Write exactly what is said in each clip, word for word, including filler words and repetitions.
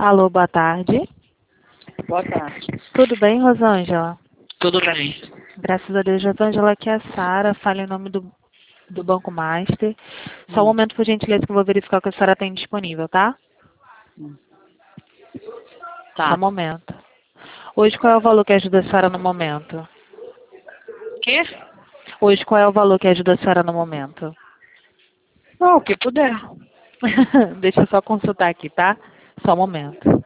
Alô, boa tarde. Boa tarde. Tudo bem, Rosângela? Tudo bem. Graças a Deus, Rosângela, aqui é a Sara, fala em nome do, do Banco Master. Só um Hum. momento, por gentileza, que eu vou verificar o que a senhora tem disponível, tá? Hum. Só Tá. um momento. Hoje, qual é o valor que ajuda a senhora no momento? Quê? Hoje, qual é o valor que ajuda a senhora no momento? Não, o que puder. Deixa eu só consultar aqui, tá? Só um momento.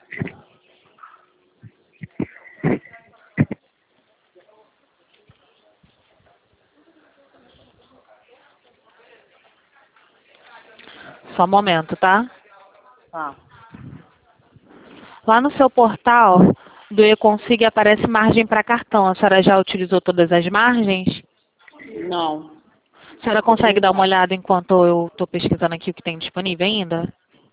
Só um momento, tá? Tá. Lá no seu portal do E-Consig aparece margem para cartão. A senhora já utilizou todas as margens? Não. A senhora consegue dar uma olhada enquanto eu estou pesquisando aqui o que tem disponível ainda?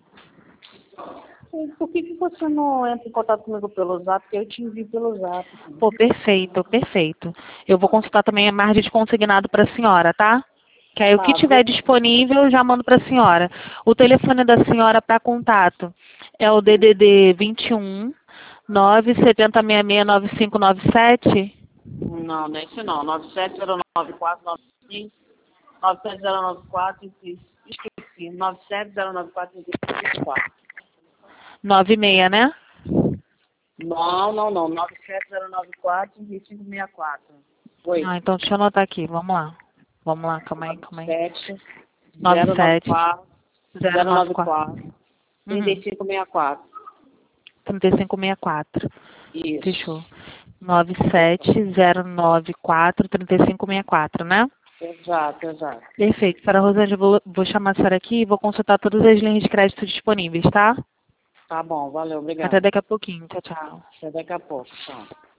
Por que, que você não entra em contato comigo pelo zap? Porque eu te envio pelo zap. Pô, perfeito, perfeito. Eu vou consultar também a margem de consignado para a senhora, tá? Que aí o que Tá, tiver viu? disponível eu já mando para a senhora. O telefone da senhora para contato é o D D D vinte e um, nove sete zero seis seis, nove cinco nove sete? Não, não é esse não. nove sete zero nove quatro nove cinco, nove sete zero nove quatro, esqueci. nove sete zero nove quatro cinco quatro. nove seis, né? Não, não, não. nove sete zero nove quatro cinco seis quatro. Oi. Ah, então deixa eu anotar aqui, vamos lá. Vamos lá, calma aí, calma aí. sete nove zero nove sete quatro zero zero nove nove quatro. quatro trinta Uhum. e cinco seis quatro. trinta e cinco sessenta e quatro. Isso. Fechou. nove sete zero nove quatro, trinta e cinco sessenta e quatro, né? Exato, exato. Perfeito. Para Rosângela, vou, vou chamar a senhora aqui e vou consultar todas as linhas de crédito disponíveis, tá? Tá bom, valeu, Até obrigado. daqui a pouquinho. Tchau, tchau. Até daqui a pouco. Tchau.